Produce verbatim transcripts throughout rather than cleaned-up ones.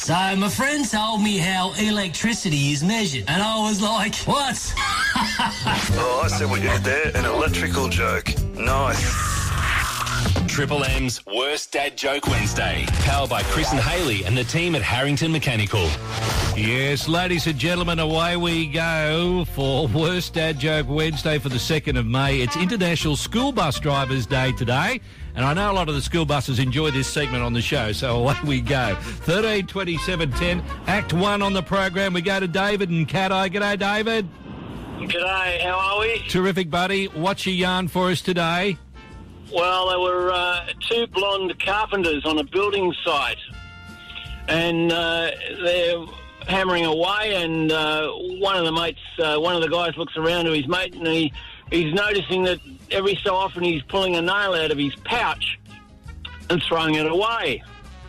So my friend told me how electricity is measured, and I was like, what? Oh, I see what you did there. An electrical joke. Nice. Triple M's Worst Dad Joke Wednesday. Powered by Chris and Hayley and the team at Harrington Mechanical. Yes, ladies and gentlemen, away we go for Worst Dad Joke Wednesday for the second of May. It's International School Bus Drivers Day today, and I know a lot of the school buses enjoy this segment on the show, so away we go. thirteen twenty-seven ten, Act one on the program. We go to David and Caddo. G'day, David. G'day, how are we? Terrific, buddy. What's your yarn for us today? Well, there were uh, two blonde carpenters on a building site, and uh, they're hammering away, and uh, one of the mates, uh, one of the guys looks around to his mate, and he, he's noticing that every so often he's pulling a nail out of his pouch and throwing it away.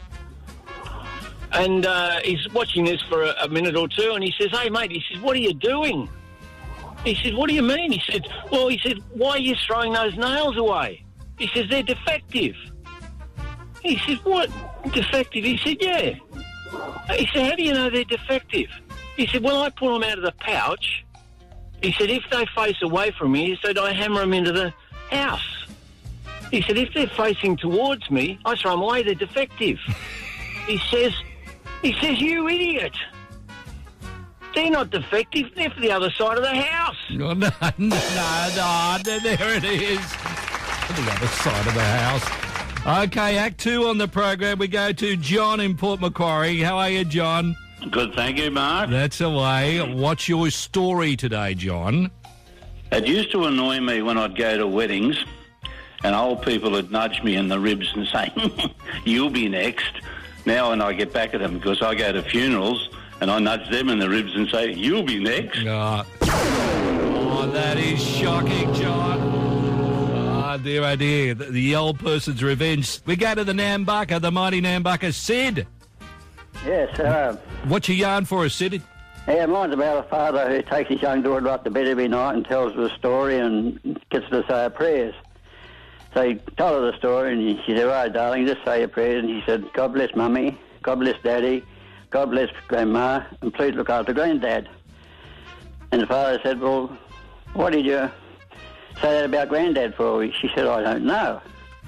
And uh, he's watching this for a, a minute or two, and he says, hey, mate, he says, what are you doing? He said, what do you mean? He said, well, he said, why are you throwing those nails away? He says, they're defective. He said, what? Defective? He said, yeah. He said, how do you know they're defective? He said, well, I pull them out of the pouch. He said, if they face away from me, he said, I hammer them into the house. He said, if they're facing towards me, I throw them away, they're defective. He says, he says, you idiot. They're not defective, they're for the other side of the house. No, no, no, no, there it is. The other side of the house. Okay, Act two on the program. We go to John in Port Macquarie. How are you, John? Good, thank you, Mark. That's the way. What's your story today, John? It used to annoy me when I'd go to weddings and old people would nudge me in the ribs and say, you'll be next. Now when I get back at them, because I go to funerals and I nudge them in the ribs and say, you'll be next. Oh, oh that is shocking, John. Oh, dear, oh, dear. The, the old person's revenge. We go to the Nambucca, the mighty Nambucca. Sid. Yes, hello. What's your yarn for us, Sid? Yeah, mine's about a father who takes his young daughter up to bed every night and tells her a story and gets her to say her prayers. So he told her the story and she said, oh, darling, just say your prayers. And he said, God bless Mummy, God bless Daddy, God bless Grandma, and please look after Granddad. And the father said, well, what did you say that about Granddad for? She said, I don't know.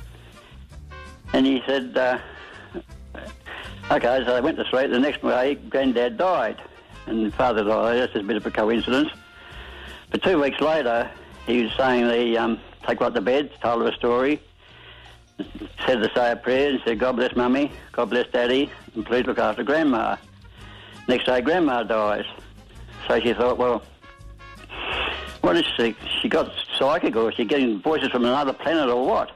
And he said, uh, okay, so they went to sleep. The next day, Granddad died. And the father died. That's just a bit of a coincidence. But two weeks later, he was saying the um, take her up to bed, told her a story, said to say a prayer, and said, God bless Mummy, God bless Daddy, and please look after Grandma. Next day, Grandma dies. So she thought, well, what is she? She got psychic, or is she getting voices from another planet, or what?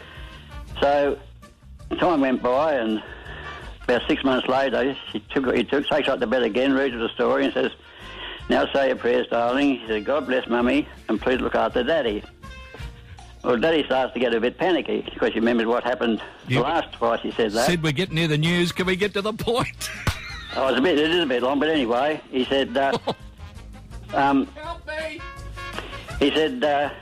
So time went by, and about six months later, she took, he took, takes her up to bed again, reads her the story, and says, now say your prayers, darling. He said, God bless Mummy, and please look after Daddy. Well, Daddy starts to get a bit panicky, because he remembered what happened you, the last twice he said that. Sid, we're getting near the news. Can we get to the point? Oh, it was a bit, it is a bit long, but anyway, he said, uh, um, help me. He said, uh,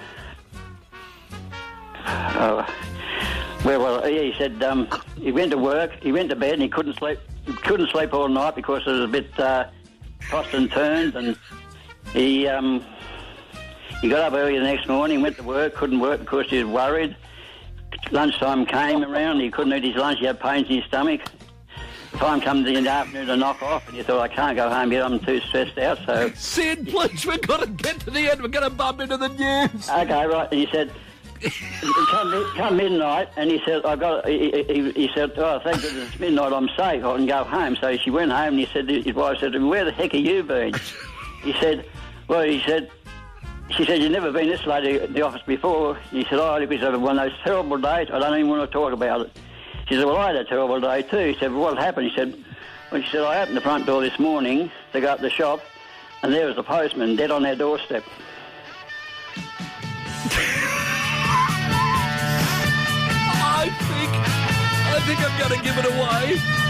oh, well, well, he said um, he went to work, he went to bed, and he couldn't sleep. He couldn't sleep all night because it was a bit uh, tossed and turned, and he um, he got up early the next morning, went to work, couldn't work because he was worried. Lunchtime came around, he couldn't eat his lunch, he had pains in his stomach. Time comes in the afternoon to knock off, and he thought, I can't go home yet, I'm too stressed out, so... Sid, please, we've got to get to the end, we're going to bump into the news. Okay, right, and he said, come, come midnight, and he said, I got, he, he, he said, oh, thank goodness it's midnight, I'm safe, I can go home. So she went home, and he said, his wife said, where the heck have you been? He said, well, he said, she said, you've never been this late at the office before. He said, oh, it was one of those terrible days, I don't even want to talk about it. She said, well, I had a terrible day too. He said, well, what happened? He said, well, she said, I opened the front door this morning to go up the shop, and there was the postman dead on their doorstep. I think, I think I'm going to give it away.